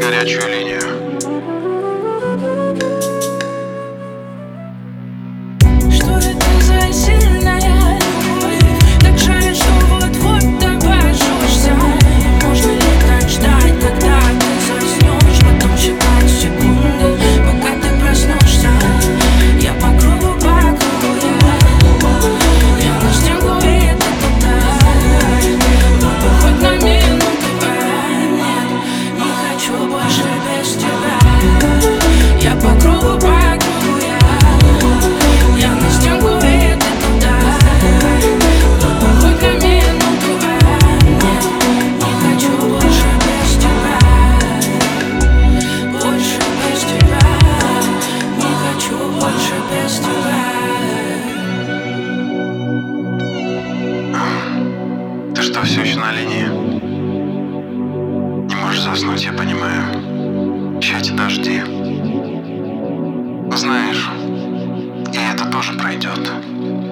горячую линию. Что это за сильная любовь? Так жаль, что вот-вот обожжешься. Можно ли так ждать, когда ты заснешь? Потом считать секунды, пока ты проснешься. Я по кругу, я на снегу, и это туда. Хоть на минуту, нет, не хочу больше без тебя. Я по кругу, я на снегу, и это туда. Хоть на минуту, нет, не хочу больше без тебя. Больше без тебя. Не хочу больше без тебя. Ты что, все еще на линии? Не можешь заснуть, я понимаю. Еще эти дожди. Знаешь, и это тоже пройдет.